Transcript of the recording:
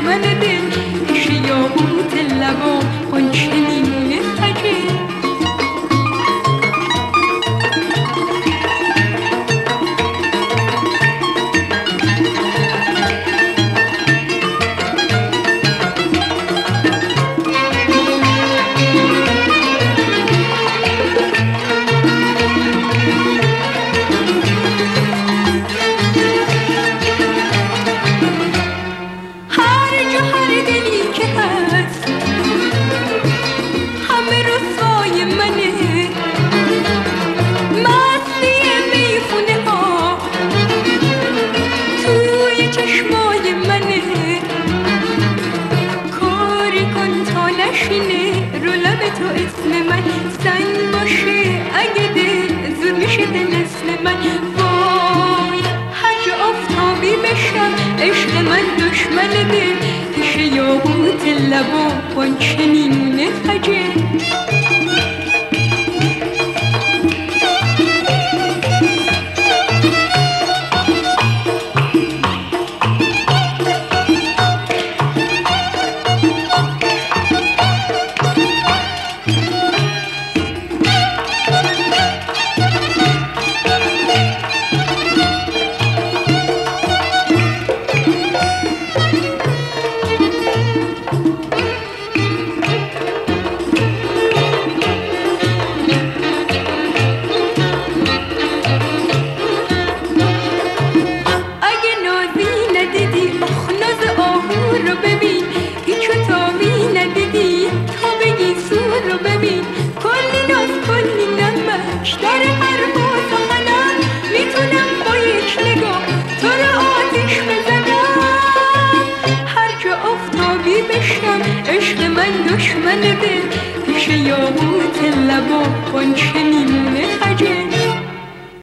دشمن دل پیش یاقوت لبا قنچه میمونه خجل. رو لب تو اسم من سنگ باشه اگه دل زود میشه دل اسم من. وای هر جا آفتابی بشم عشق من دشمن دل پیش یاقوت لبا قنچه میمونه خجل. عشق من دشمن دل پیش یاقوت لبا قنچه